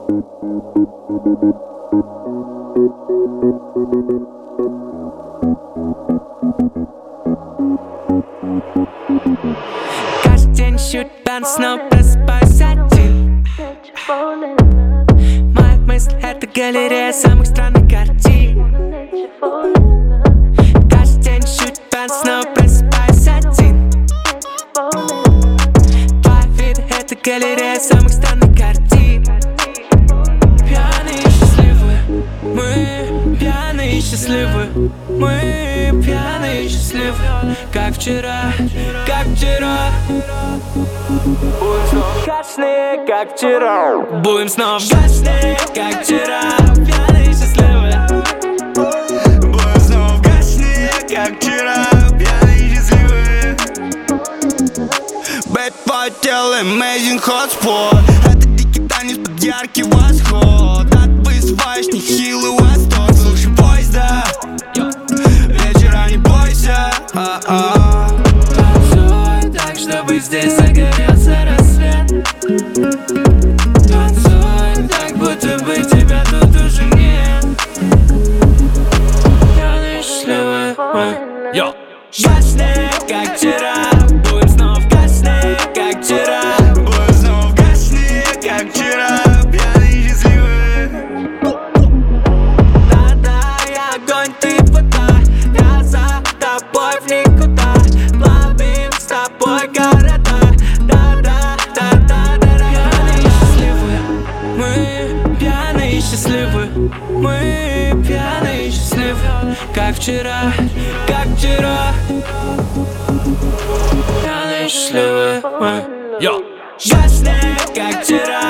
Каждый день ищу тебя, снова просыпаюсь один. Моя мысль — это галерея самых странных картин. Каждый день ищу тебя, снова просыпаюсь один. Твоя вид — это галерея самых странных картин. Пьяные и счастливые, мы пьяные и счастливые, мы пьяные и счастливые, как вчера, как вчера. Будем снова гашные, как вчера. Будем снова гашные, как вчера, пьяные и счастливые. Будем снова гашные, как вчера, пьяные и счастливые. Бэйб, твое тело amazing hotspot. Это дикий танец под яркий восход. А ты вызываешь нехилый восторг. Слушай поезда, вечера не бойся. Танцуй так, чтобы здесь загорелся рассвет. Танцуй так, будто бы тебя тут уже нет. Пьяные и счастливые мы. Гашные, как вчера. Будем снова гашные, как вчера. Будем снова гашные, как вчера, пьяные и счастливые. Да-да, я огонь, ты вода. Я за тобой в никуда. Плавим с тобой города. Да-да-да-да-да. Пьяные и счастливые мы, пьяные и счастливые. Мы пьяные и счастливые, как вчера, как вчера. Пьяные и счастливые мы. Гашные, как вчера.